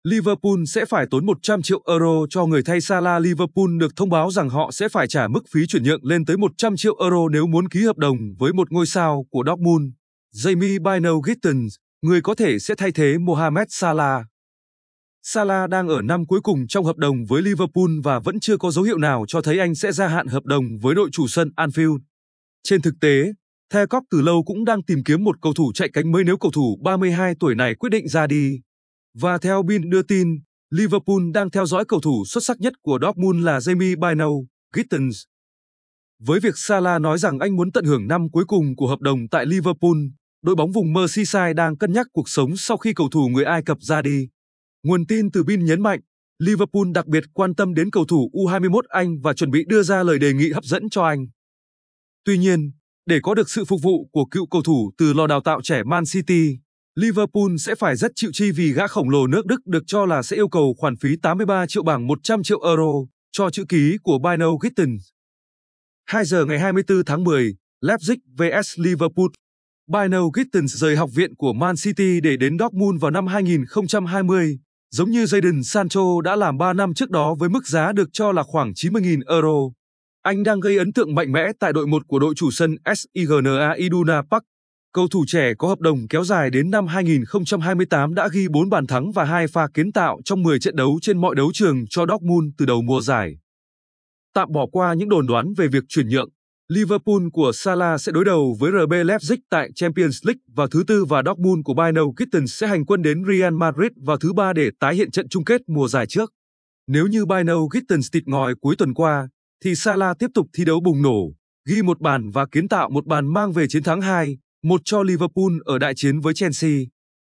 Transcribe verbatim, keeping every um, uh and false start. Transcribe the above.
Liverpool sẽ phải tốn một trăm triệu euro cho người thay Salah. Liverpool được thông báo rằng họ sẽ phải trả mức phí chuyển nhượng lên tới một trăm triệu euro nếu muốn ký hợp đồng với một ngôi sao của Dortmund, Jamie Bynoe-Gittens, người có thể sẽ thay thế Mohamed Salah. Salah đang ở năm cuối cùng trong hợp đồng với Liverpool và vẫn chưa có dấu hiệu nào cho thấy anh sẽ gia hạn hợp đồng với đội chủ sân Anfield. Trên thực tế, The Cop từ lâu cũng đang tìm kiếm một cầu thủ chạy cánh mới nếu cầu thủ ba mươi hai tuổi này quyết định ra đi. Và theo Bin đưa tin, Liverpool đang theo dõi cầu thủ xuất sắc nhất của Dortmund là Jamie Bynoe-Gittens. Với việc Salah nói rằng anh muốn tận hưởng năm cuối cùng của hợp đồng tại Liverpool, đội bóng vùng Merseyside đang cân nhắc cuộc sống sau khi cầu thủ người Ai Cập ra đi. Nguồn tin từ Bin nhấn mạnh, Liverpool đặc biệt quan tâm đến cầu thủ U hai mươi mốt Anh và chuẩn bị đưa ra lời đề nghị hấp dẫn cho anh. Tuy nhiên, để có được sự phục vụ của cựu cầu thủ từ lò đào tạo trẻ Man City, Liverpool sẽ phải rất chịu chi vì gã khổng lồ nước Đức được cho là sẽ yêu cầu khoản phí tám mươi ba triệu bảng một trăm triệu euro cho chữ ký của Bynoe-Gittens. hai giờ ngày hai mươi tư tháng mười, Leipzig vs Liverpool. Bynoe-Gittens rời học viện của Man City để đến Dortmund vào năm hai nghìn không trăm hai mươi, giống như Jadon Sancho đã làm ba năm trước đó với mức giá được cho là khoảng chín mươi nghìn euro. Anh đang gây ấn tượng mạnh mẽ tại đội một của đội chủ sân Signal Iduna Park. Cầu thủ trẻ có hợp đồng kéo dài đến năm hai nghìn không trăm hai mươi tám đã ghi bốn bàn thắng và hai pha kiến tạo trong mười trận đấu trên mọi đấu trường cho Dortmund từ đầu mùa giải. Tạm bỏ qua những đồn đoán về việc chuyển nhượng, Liverpool của Salah sẽ đối đầu với rờ bê Leipzig tại Champions League vào thứ Tư và Dortmund của Bynoe-Gittens sẽ hành quân đến Real Madrid vào thứ Ba để tái hiện trận chung kết mùa giải trước. Nếu như Bynoe-Gittens tịt ngòi cuối tuần qua, thì Salah tiếp tục thi đấu bùng nổ, ghi một bàn và kiến tạo một bàn mang về chiến thắng hai một cho Liverpool ở đại chiến với Chelsea.